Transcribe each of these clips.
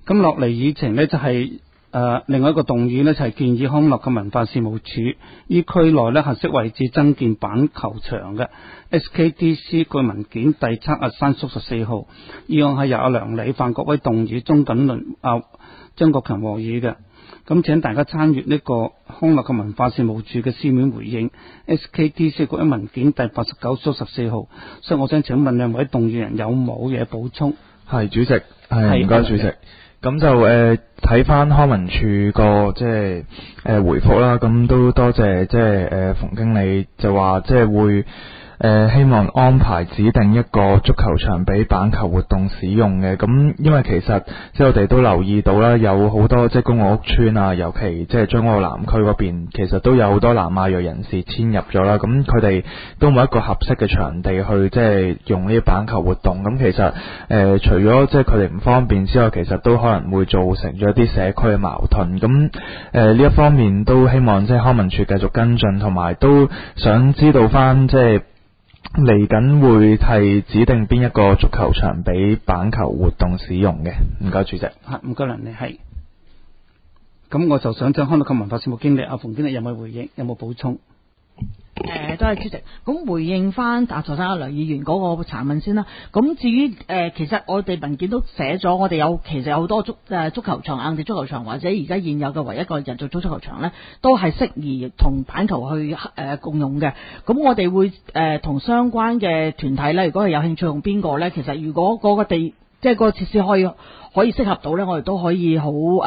咁落嚟議程呢，就係另外一個動議呢，就係建議康樂及文化事務署依區內呢合適位置增建板球場嘅 SKDC 據文件第7山叔14號，議案係由阿梁理、范國威動議，鍾錦麟、張國強和議嘅。咁請大家參閱呢個康樂及文化事務署嘅書面回應 SKDC 據文件第89蘇14號。所以我想請問兩位動議人有冇嘢補充？ 係主席，係唔該主席。咁就睇翻康文署個即係回覆啦，咁都多謝即係馮經理就話即係會希望安排指定一個足球場俾板球活動使用嘅。咁因為其實即係我哋都留意到啦，有好多即係公共屋邨啊，尤其即係將軍澳南區嗰邊，其實都有好多南亞裔人士遷入咗啦。咁佢哋都冇一個合適嘅場地去即係用呢啲板球活動。咁其實除咗即係佢哋唔方便之外，其實都可能會造成咗一啲社區嘅矛盾。咁呢一方面都希望即係康文署繼續跟進，同埋都想知道翻即係嚟緊會係指定邊一個足球場俾板球活動使用嘅。唔該主席。 唔該梁理，係。咁我就想將康樂及文化事務經理阿馮經理有冇回應，有冇補充？ 多謝主席。咁回應翻頭先阿梁議員嗰個查問先啦。咁至於其實我哋文件都寫咗，我哋其實有好多足球場、硬地足球場或者而家現有嘅唯一一個人造足球場呢，都係適宜同板球去共用嘅。咁我哋會同相關嘅團體呢，如果係有興趣用邊個呢，其實如果嗰個地即係嗰個設施可以適合到呢，我哋都可以好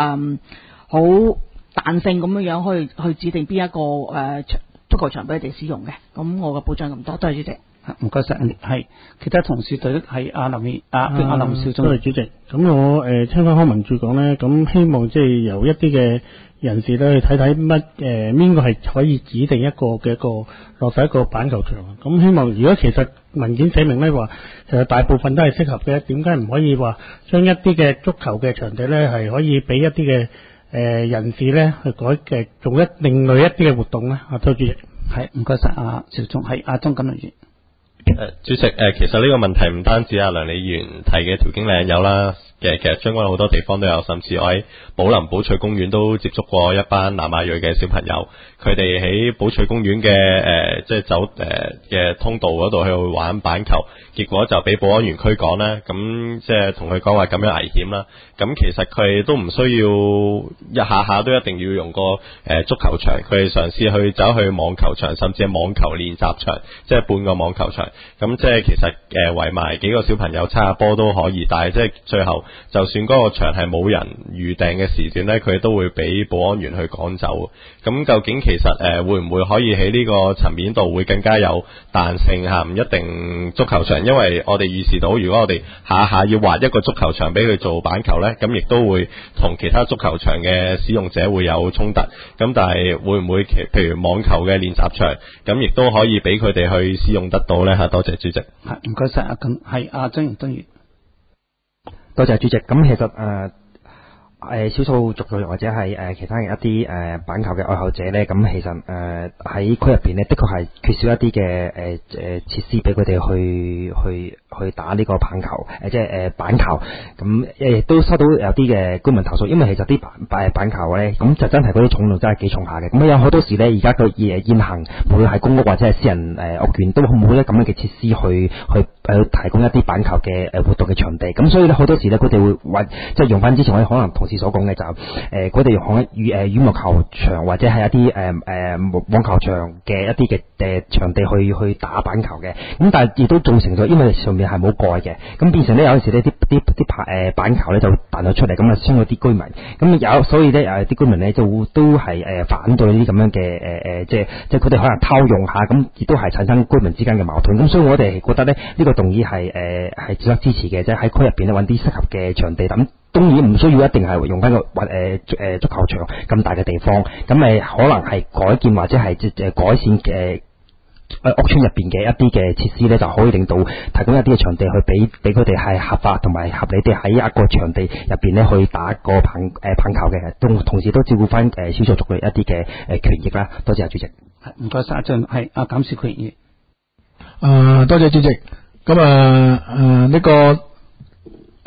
彈性咁樣去指定邊一個足球場俾你哋使用嘅。咁我嘅保障咁多，多謝主席。 唔該晒，係其他同事對係阿林少忠。 多謝主席。咁我聽翻康文署講呢，咁希望即係由一啲嘅人士咧去睇睇邊個係可以指定一個落實一個板球場。咁希望如果其實文件寫明呢話，其實大部分都係適合嘅，點解唔可以話將一啲嘅足球嘅場地呢係可以俾一啲嘅人士呢去做另類一啲嘅活動呢？多謝主席。係唔該晒阿邵忠，係阿鍾錦麟。 主席，其實呢個問題唔單止阿梁理議員提嘅條經理有啦，其實將軍澳好多地方都有，甚至我喺寶林寶翠公園都接觸過一班南亞裔嘅小朋友，佢哋喺寶翠公園嘅即係走嘅通道嗰度去玩板球，結果就俾保安員驅趕啦。咁即係同佢講話咁樣危險啦。咁其實佢哋都唔需要一下下都一定要用個足球場，佢哋嘗試去走去網球場，甚至係網球練習場，即係半個網球場。咁即係其實圍埋幾個小朋友叉下波都可以，但係即係最後就算嗰個場係冇人預訂嘅時段呢，佢都會俾保安員去趕走。咁究竟其實會唔會可以喺呢個層面度會更加有彈性嚇？唔一定足球場，因為我哋預示到如果我哋下下要劃一個足球場俾佢做板球呢，咁亦都會同其他足球場嘅使用者會有衝突。咁但係會唔會譬如網球嘅練習場，咁亦都可以俾佢哋去使用得到呢？嚇，多謝主席。 係唔該晒阿咁係阿張元敦義。 多謝主席。咁其實少數族裔或者係其他嘅一啲板球嘅愛好者咧，咁其實喺區入邊咧，的確係缺少一啲嘅設施俾佢哋去打呢個棒球，即係板球。咁亦都收到有啲嘅居民投訴，因為其實啲板球咧，咁就真係嗰啲重量真係幾重下嘅。咁有好多時咧，而家佢現行無論係公屋或者係私人屋苑，都冇一咁樣嘅設施去提供一啲板球嘅活動嘅場地。咁所以咧，好多時咧，佢哋會即係用翻之前我哋可能同事所講嘅就佢哋用羽毛球場或者係一啲網球場嘅一啲嘅場地去打板球嘅。咁但係亦都造成咗，因為上面係冇蓋嘅，咁變成咧有陣時呢啲板球咧就彈咗出嚟，咁啊傷咗啲居民。咁所以咧啲居民咧就都係反對呢啲咁樣嘅即係佢哋可能偷用下，咁亦都係產生居民之間嘅矛盾。咁所以我哋覺得咧呢個動議係值得支持嘅，即係喺區入邊咧揾啲適合嘅場地。咁當然唔需要一定係用翻個足球場咁大嘅地方，咁可能係改建或者係改善嘅屋邨入邊嘅一啲嘅設施咧，就可以令到提供一啲嘅場地去俾佢哋係合法同埋合理地喺一個場地入邊咧去打個棒球嘅，同時都照顧翻少數族裔一啲嘅權益啦。多謝主席。 唔該晒，張係阿簡少權議。 多謝主席。咁呢個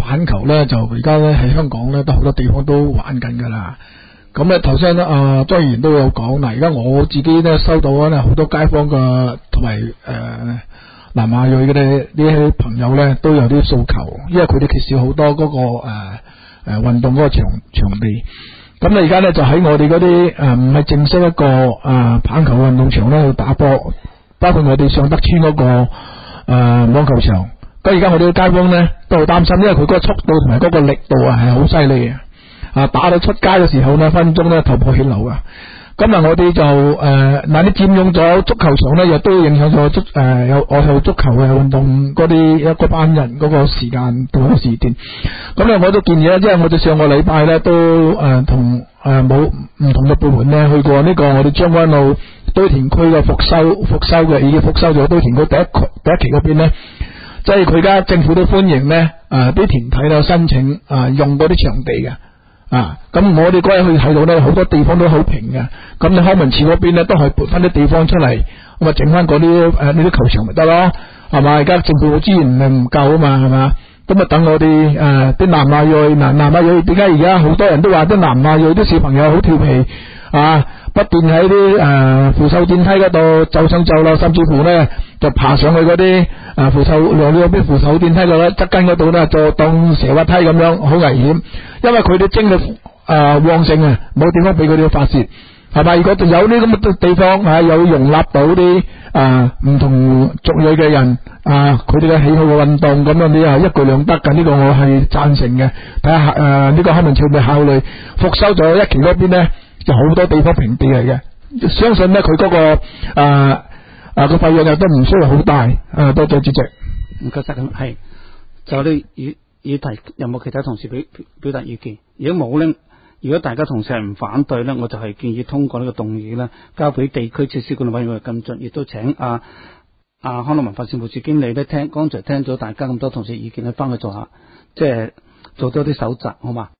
板球咧，就而家咧喺香港咧都好多地方都玩緊噶啦。咁咧頭先咧莊議員都有講嗱，而家我自己咧收到咧好多街坊嘅同埋南亞裔嘅呢啲朋友咧都有啲訴求，因為佢哋缺少好多嗰個運動嗰個場地。咁咧而家咧就喺我哋嗰啲唔係正式一個棒球運動場咧去打波，包括我哋尚德村嗰個網球場。咁而家我哋嘅街坊咧都好擔心，因為佢嗰個速度同埋嗰個力度係好犀利嘅，打到出街嘅時候咧分鐘咧頭破血流啊！今日我哋就你佔用咗足球場咧，亦都影響咗有愛好足球嘅運動嗰班人嗰個時間同個時段。咁咧我都建議咧，即係我哋上個禮拜咧都同冇唔同嘅部門咧去過呢個我哋將軍澳堆填區嘅復修嘅，已經復修咗堆填區第一期嗰邊咧，即係佢而家政府都歡迎咧啲團體咧申請用嗰啲場地嘅。咁我哋嗰日去睇到咧，好多地方都好平嘅。咁你康文署嗰邊咧都係撥翻啲地方出嚟，咁啊整翻嗰啲呢啲球場咪得咯，係嘛？而家政府嘅資源係唔夠啊嘛，係嘛？咁啊等我哋啲南亞裔南亞裔，點解而家好多人都話啲南亞裔啲小朋友好調皮不斷喺啲扶手電梯嗰度走上走落，甚至乎咧就爬上去嗰啲扶手電梯嗰側根嗰度咧，就當蛇滑梯咁樣，好危險。因為佢哋精力旺盛啊，冇地方俾佢哋發泄，係咪？如果仲有呢咁嘅地方有容納到啲唔同族裔嘅人佢哋嘅喜好嘅運動，咁樣你係一舉兩得㗎。呢個我係贊成嘅。睇下呢個康文署會考慮復修咗一期嗰邊咧，就好多地方平地嚟嘅，相信咧佢嗰個個費用又都唔需要好大。多謝主席。 唔該晒。咁係就呢議題有冇其他同事表達意見？如果冇咧，如果大家同事係唔反對咧，我就係建議通過呢個動議咧，交俾地區設施管理委員會跟進，亦都請康樂文化事務處經理咧剛才聽咗大家咁多同事意見咧，翻去做下即係做多啲搜集，好嘛？